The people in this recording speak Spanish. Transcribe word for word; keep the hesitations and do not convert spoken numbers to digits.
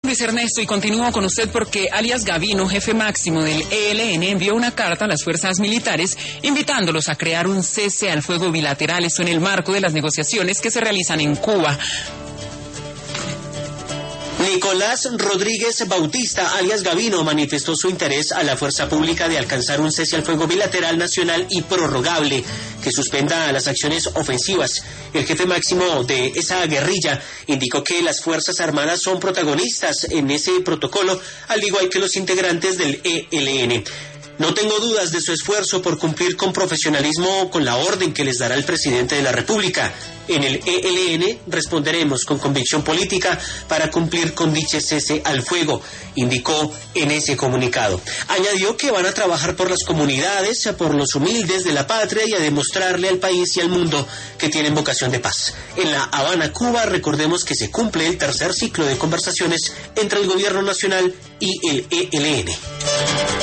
Luis Ernesto, y continúo con usted porque alias Gavino, jefe máximo del E L N, envió una carta a las fuerzas militares invitándolos a crear un cese al fuego bilateral, esto en el marco de las negociaciones que se realizan en Cuba. Nicolás Rodríguez Bautista, alias Gavino, manifestó su interés a la fuerza pública de alcanzar un cese al fuego bilateral nacional y prorrogable que suspenda las acciones ofensivas. El jefe máximo de esa guerrilla indicó que las Fuerzas Armadas son protagonistas en ese protocolo, al igual que los integrantes del E L N. No tengo dudas de su esfuerzo por cumplir con profesionalismo con la orden que les dará el presidente de la República. En el E L N responderemos con convicción política para cumplir con dicho cese al fuego, indicó en ese comunicado. Añadió que van a trabajar por las comunidades, por los humildes de la patria y a demostrarle al país y al mundo que tienen vocación de paz. En La Habana, Cuba, recordemos que se cumple el tercer ciclo de conversaciones entre el gobierno nacional y el E L N.